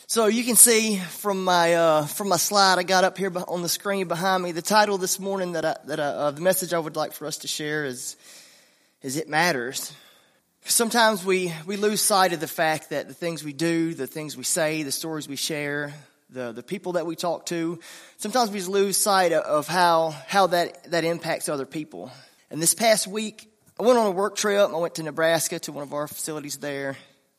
So you can see from my slide I got up here on the screen behind me. The title this morning the message I would like for us to share is It Matters. Sometimes we lose sight of the fact that the things we do, the things we say, the stories we share, the people that we talk to, sometimes we lose sight of how that impacts other people. And this past week, I went on a work trip. I went to Nebraska to one of our facilities there.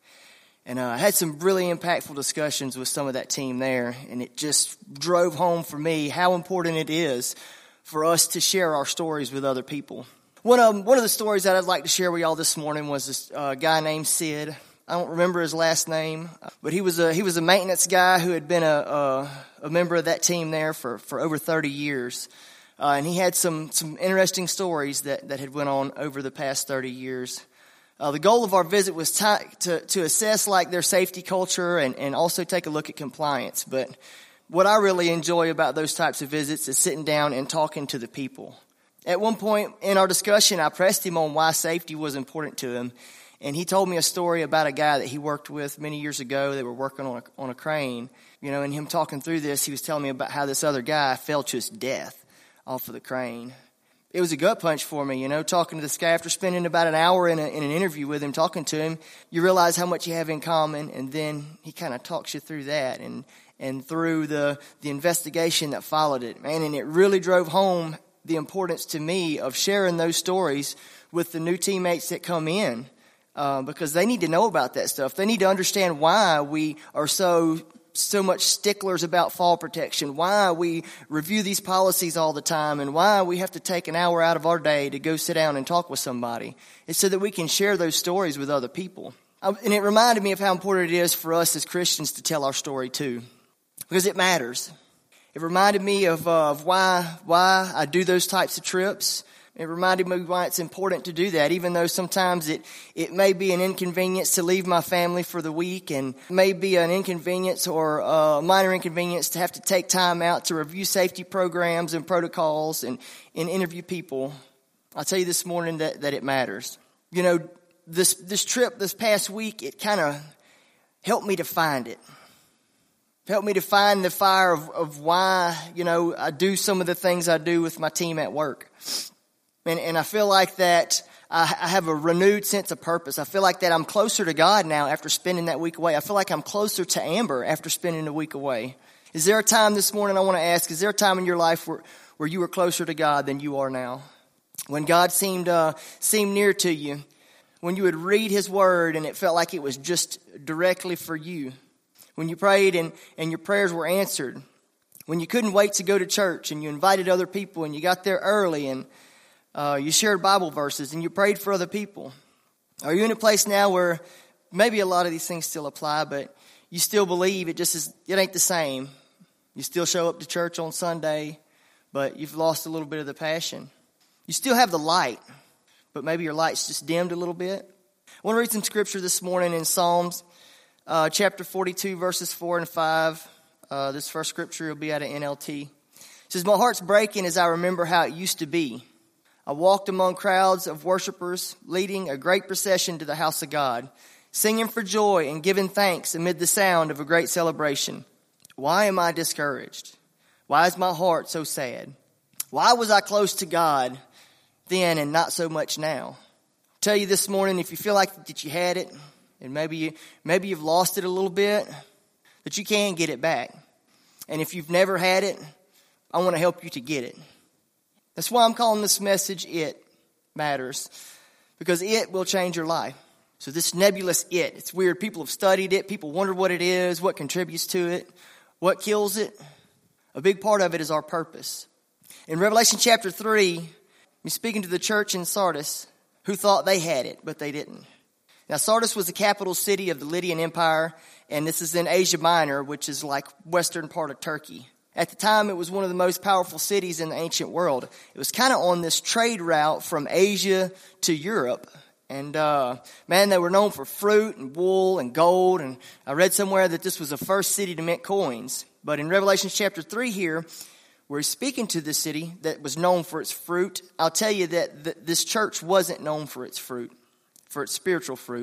And I had some really impactful discussions with some of that team there. And it just drove home for me how important it is for us to share our stories with other people. One of the stories that I'd like to share with y'all this morning was this guy named Sid. I don't remember his last name, but he was a maintenance guy who had been a member of that team there for over 30 years. And he had some interesting stories that had went on over the past 30 years. The goal of our visit was to assess like their safety culture and also take a look at compliance. But what I really enjoy about those types of visits is sitting down and talking to the people. At one point in our discussion, I pressed him on why safety was important to him. And he told me a story about a guy that he worked with many years ago. They were working on a crane, and him talking through this, he was telling me about how this other guy fell to his death off of the crane. It was a gut punch for me, talking to this guy after spending about an hour in an interview with him, talking to him. You realize how much you have in common, and then he kind of talks you through that and through the investigation that followed it. Man, and it really drove home the importance to me of sharing those stories with the new teammates that come in, because they need to know about that stuff. They need to understand why we are so much sticklers about fall protection, why we review these policies all the time, and why we have to take an hour out of our day to go sit down and talk with somebody. It's so that we can share those stories with other people. And it reminded me of how important it is for us as Christians to tell our story too, because it matters. It reminded me of why I do those types of trips. It reminded me why it's important to do that, even though sometimes it may be an inconvenience to leave my family for the week, and may be an inconvenience or a minor inconvenience to have to take time out to review safety programs and protocols and interview people. I'll tell you this morning that it matters. This trip this past week, it kind of helped me to find it. Helped me to find the fire of why, I do some of the things I do with my team at work. And I feel like that I have a renewed sense of purpose. I feel like that I'm closer to God now after spending that week away. I feel like I'm closer to Amber after spending a week away. Is there a time this morning I want to ask, is there a time in your life where you were closer to God than you are now? When God seemed near to you, when you would read His Word and it felt like it was just directly for you. When you prayed and your prayers were answered. When you couldn't wait to go to church and you invited other people and you got there early and you shared Bible verses and you prayed for other people. Are you in a place now where maybe a lot of these things still apply, but you still believe it ain't the same? You still show up to church on Sunday, but you've lost a little bit of the passion. You still have the light, but maybe your light's just dimmed a little bit. I want to read some scripture this morning in Psalms chapter 42, verses 4 and 5. This first scripture will be out of NLT. It says, "My heart's breaking as I remember how it used to be. I walked among crowds of worshipers, leading a great procession to the house of God, singing for joy and giving thanks amid the sound of a great celebration. Why am I discouraged? Why is my heart so sad? Why was I close to God then and not so much now?" I'll tell you this morning, if you feel like that you had it, and maybe you've lost it a little bit, that you can get it back. And if you've never had it, I want to help you to get it. That's why I'm calling this message It Matters, because it will change your life. So this nebulous it's weird. People have studied it. People wonder what it is, what contributes to it, what kills it. A big part of it is our purpose. In Revelation chapter 3, he's speaking to the church in Sardis who thought they had it, but they didn't. Now, Sardis was the capital city of the Lydian Empire, and this is in Asia Minor, which is like western part of Turkey. At the time, it was one of the most powerful cities in the ancient world. It was kind of on this trade route from Asia to Europe. And, they were known for fruit and wool and gold. And I read somewhere that this was the first city to mint coins. But in Revelation chapter 3 here, where he's speaking to the city that was known for its fruit, I'll tell you that this church wasn't known for its fruit, for its spiritual fruit.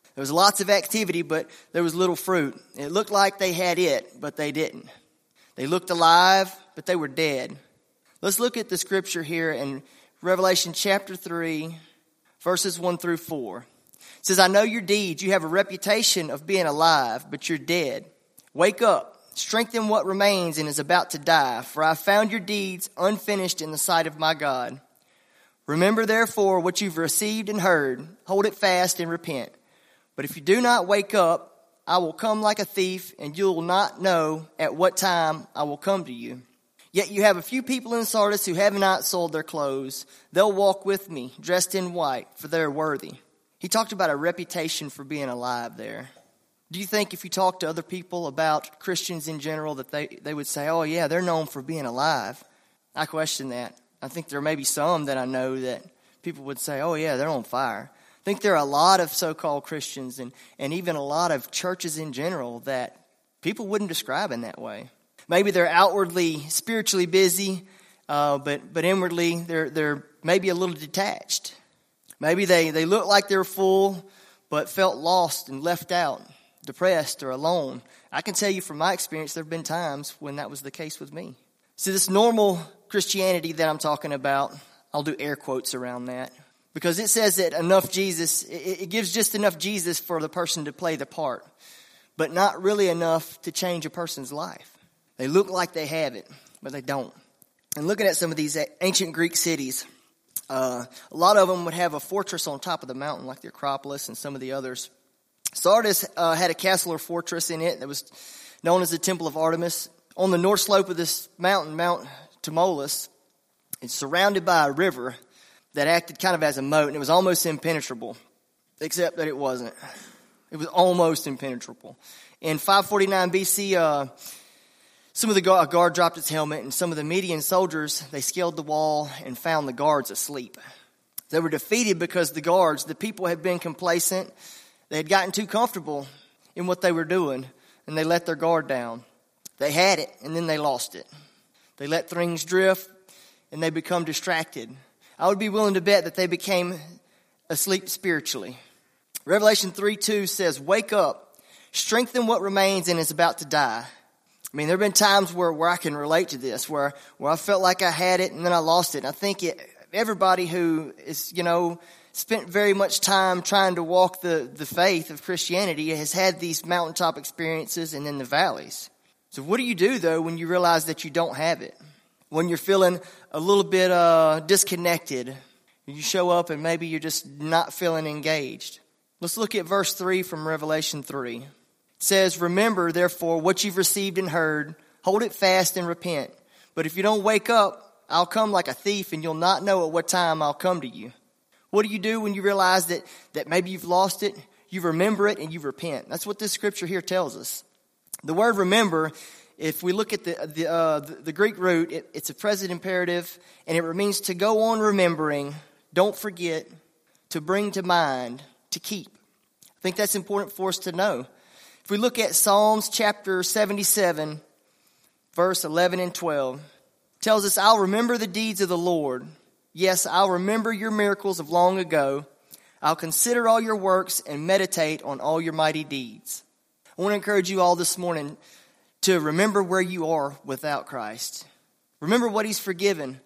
There was lots of activity, but there was little fruit. It looked like they had it, but they didn't. They looked alive, but they were dead. Let's look at the scripture here in Revelation chapter 3, verses 1 through 4. It says, I know your deeds. You have a reputation of being alive, but you're dead. Wake up, strengthen what remains and is about to die, for I found your deeds unfinished in the sight of my God. Remember, therefore, what you've received and heard. Hold it fast and repent. But if you do not wake up, I will come like a thief, and you will not know at what time I will come to you. Yet you have a few people in Sardis who have not sold their clothes. They'll walk with me, dressed in white, for they're worthy. He talked about a reputation for being alive there. Do you think if you talk to other people about Christians in general that they would say, oh yeah, they're known for being alive? I question that. I think there may be some that I know that people would say, oh yeah, they're on fire. I think there are a lot of so-called Christians and even a lot of churches in general that people wouldn't describe in that way. Maybe they're outwardly spiritually busy, but inwardly they're maybe a little detached. Maybe they look like they're full, but felt lost and left out, depressed or alone. I can tell you from my experience, there have been times when that was the case with me. See, this normal Christianity that I'm talking about, I'll do air quotes around that, because it says that enough Jesus, it gives just enough Jesus for the person to play the part, but not really enough to change a person's life. They look like they have it, but they don't. And looking at some of these ancient Greek cities, a lot of them would have a fortress on top of the mountain, like the Acropolis and some of the others. Sardis had a castle or fortress in it that was known as the Temple of Artemis. On the north slope of this mountain, Mount Tmolus, it's surrounded by a river that acted kind of as a moat, and it was almost impenetrable, except that it wasn't. It was almost impenetrable. In 549 BC, a guard dropped his helmet, and some of the Median soldiers, they scaled the wall and found the guards asleep. They were defeated because the people had been complacent. They had gotten too comfortable in what they were doing, and they let their guard down. They had it, and then they lost it. They let things drift, and they become distracted. I would be willing to bet that they became asleep spiritually. Revelation 3:2 says, wake up, strengthen what remains and is about to die. I mean, there have been times where I can relate to this, where I felt like I had it and then I lost it. And I think everybody who is, spent very much time trying to walk the faith of Christianity has had these mountaintop experiences and then the valleys. So what do you do, though, when you realize that you don't have it? When you're feeling a little bit disconnected, you show up and maybe you're just not feeling engaged. Let's look at verse 3 from Revelation 3. It says, remember, therefore, what you've received and heard, hold it fast and repent. But if you don't wake up, I'll come like a thief and you'll not know at what time I'll come to you. What do you do when you realize that maybe you've lost it? You remember it and you repent. That's what this scripture here tells us. The word remember, if we look at the Greek root, it's a present imperative, and it means to go on remembering, don't forget, to bring to mind, to keep. I think that's important for us to know. If we look at Psalms chapter 77, verse 11 and 12, it tells us, I'll remember the deeds of the Lord. Yes, I'll remember your miracles of long ago. I'll consider all your works and meditate on all your mighty deeds. I want to encourage you all this morning to remember where you are without Christ. Remember what He's forgiven.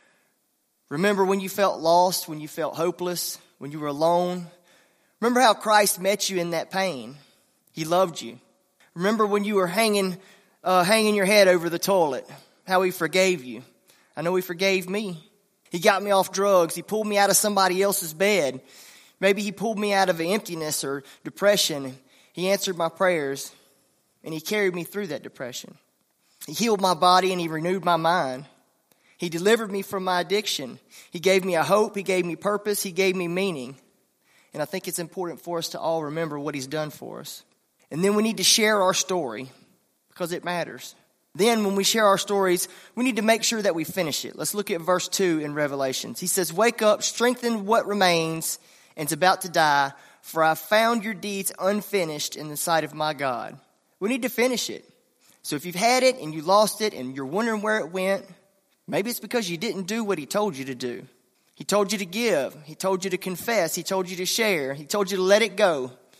Remember when you felt lost, when you felt hopeless, when you were alone. Remember how Christ met you in that pain. He loved you. Remember when you were hanging your head over the toilet, how He forgave you. I know He forgave me. He got me off drugs. He pulled me out of somebody else's bed. Maybe He pulled me out of emptiness or depression. He answered my prayers, and He carried me through that depression. He healed my body, and He renewed my mind. He delivered me from my addiction. He gave me a hope. He gave me purpose. He gave me meaning. And I think it's important for us to all remember what He's done for us. And then we need to share our story, because it matters. Then when we share our stories, we need to make sure that we finish it. Let's look at verse 2 in Revelations. He says, wake up, strengthen what remains and is about to die, for I found your deeds unfinished in the sight of my God. We need to finish it. So if you've had it and you lost it and you're wondering where it went, maybe it's because you didn't do what He told you to do. He told you to give. He told you to confess. He told you to share. He told you to let it go.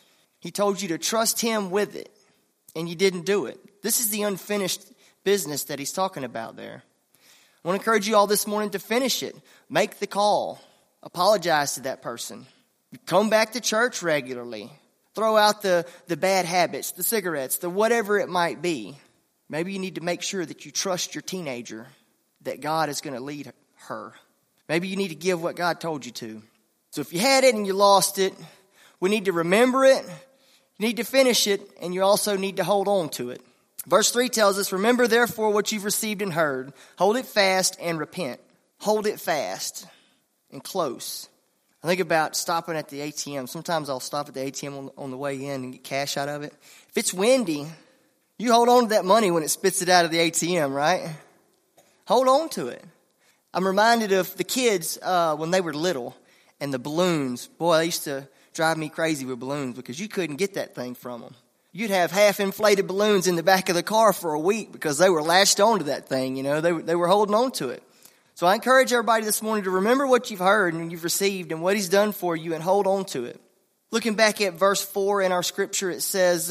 He told you to trust him with it, and you didn't do it. This is the unfinished business that he's talking about there. I want to encourage you all this morning to finish it. Make the call. Apologize to that person. Come back to church regularly. Throw out the bad habits, the cigarettes, the whatever it might be. Maybe you need to make sure that you trust your teenager, that God is going to lead her. Maybe you need to give what God told you to. So if you had it and you lost it, we need to remember it. You need to finish it, and you also need to hold on to it. Verse 3 tells us, remember therefore what you've received and heard. Hold it fast and repent. Hold it fast and close. I think about stopping at the ATM. Sometimes I'll stop at the ATM on the way in and get cash out of it. If it's windy, you hold on to that money when it spits it out of the ATM, right? Hold on to it. I'm reminded of the kids when they were little and the balloons. Boy, they used to drive me crazy with balloons because you couldn't get that thing from them. You'd have half inflated balloons in the back of the car for a week because they were lashed onto that thing. You know, they were holding on to it. So I encourage everybody this morning to remember what you've heard and you've received and what he's done for you and hold on to it. Looking back at verse 4 in our scripture, it says,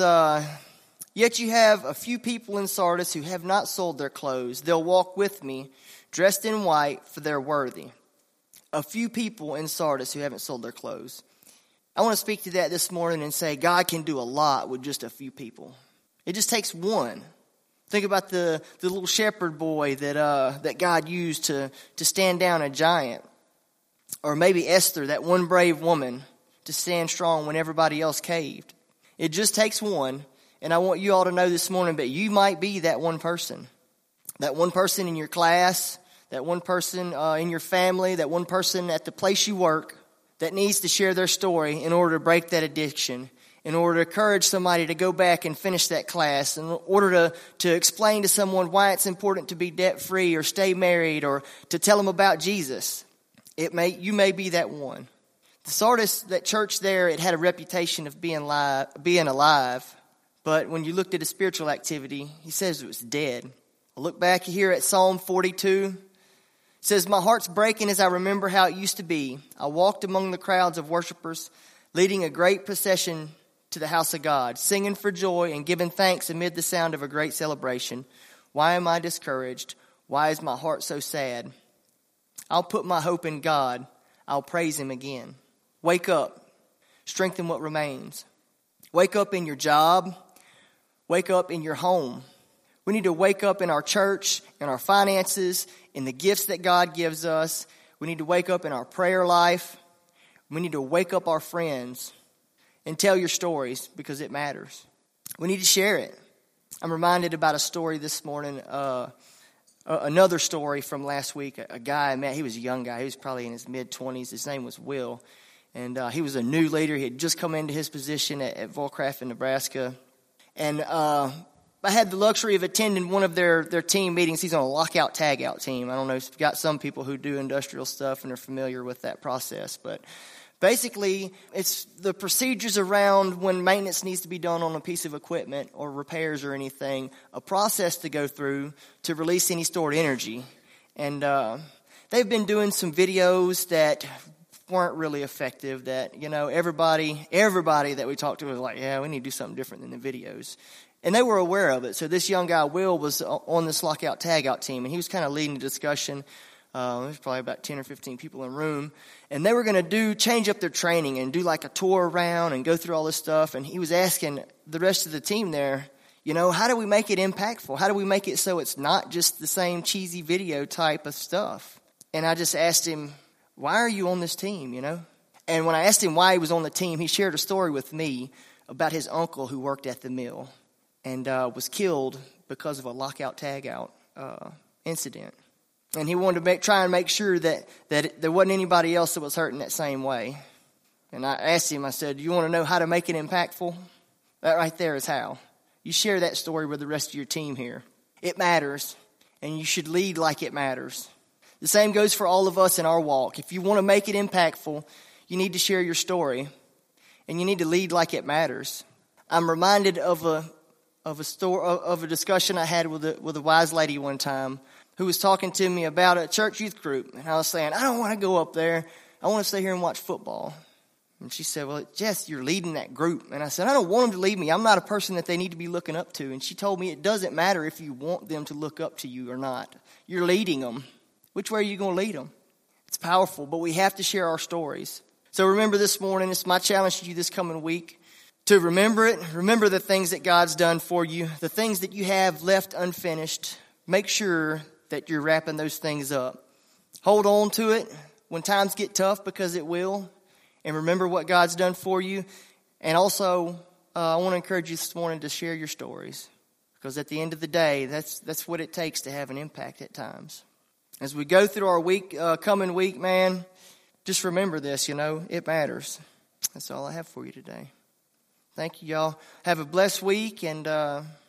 yet you have a few people in Sardis who have not sold their clothes. They'll walk with me dressed in white, for they're worthy. A few people in Sardis who haven't sold their clothes. I want to speak to that this morning and say God can do a lot with just a few people. It just takes one. Think about the little shepherd boy that God used to stand down a giant. Or maybe Esther, that one brave woman, to stand strong when everybody else caved. It just takes one. And I want you all to know this morning that you might be that one person. That one person in your class, that one person in your family, that one person at the place you work that needs to share their story in order to break that addiction, in order to encourage somebody to go back and finish that class, in order to explain to someone why it's important to be debt-free or stay married or to tell them about Jesus. You may be that one. The Sardis, that church there, it had a reputation of being alive. But when you looked at the spiritual activity, he says it was dead. I look back here at Psalm 42. It says, my heart's breaking as I remember how it used to be. I walked among the crowds of worshipers, leading a great procession to the house of God, singing for joy and giving thanks amid the sound of a great celebration. Why am I discouraged? Why is my heart so sad? I'll put my hope in God. I'll praise him again. Wake up. Strengthen what remains. Wake up in your job. Wake up in your home. We need to wake up in our church, in our finances, in the gifts that God gives us. We need to wake up in our prayer life. We need to wake up our friends and tell your stories because it matters. We need to share it. I'm reminded about a story this morning, another story from last week. A guy I met, he was a young guy. He was probably in his mid-20s. His name was Will. And he was a new leader. He had just come into his position at Volcraft in Nebraska. And I had the luxury of attending one of their team meetings. He's on a lockout tagout team. I don't know if you've got some people who do industrial stuff and are familiar with that process. But basically, it's the procedures around when maintenance needs to be done on a piece of equipment or repairs or anything, a process to go through to release any stored energy. And they've been doing some videos that weren't really effective, that, you know, everybody that we talked to was like, yeah, we need to do something different than the videos. And they were aware of it. So this young guy, Will, was on this lockout tagout team, and he was kind of leading the discussion. There's probably about 10 or 15 people in the room. And they were going to change up their training and do like a tour around and go through all this stuff. And he was asking the rest of the team there, you know, how do we make it impactful? How do we make it so it's not just the same cheesy video type of stuff? And I just asked him, why are you on this team, you know? And when I asked him why he was on the team, he shared a story with me about his uncle who worked at the mill and was killed because of a lockout tagout incident. And he wanted to try and make sure that there wasn't anybody else that was hurt in that same way. And I asked him, I said, you want to know how to make it impactful? That right there is how. You share that story with the rest of your team here. It matters, and you should lead like it matters. The same goes for all of us in our walk. If you want to make it impactful, you need to share your story, and you need to lead like it matters. I'm reminded of a discussion I had with a wise lady one time who was talking to me about a church youth group. And I was saying, I don't want to go up there. I want to stay here and watch football. And she said, well, Jess, you're leading that group. And I said, I don't want them to lead me. I'm not a person that they need to be looking up to. And she told me it doesn't matter if you want them to look up to you or not. You're leading them. Which way are you going to lead them? It's powerful, but we have to share our stories. So remember this morning, it's my challenge to you this coming week, to remember it. Remember the things that God's done for you, the things that you have left unfinished. Make sure that you're wrapping those things up. Hold on to it when times get tough, because it will. And remember what God's done for you. And also, I want to encourage you this morning to share your stories. Because at the end of the day, that's what it takes to have an impact at times. As we go through our coming week, man, just remember this, it matters. That's all I have for you today. Thank you, y'all. Have a blessed week, and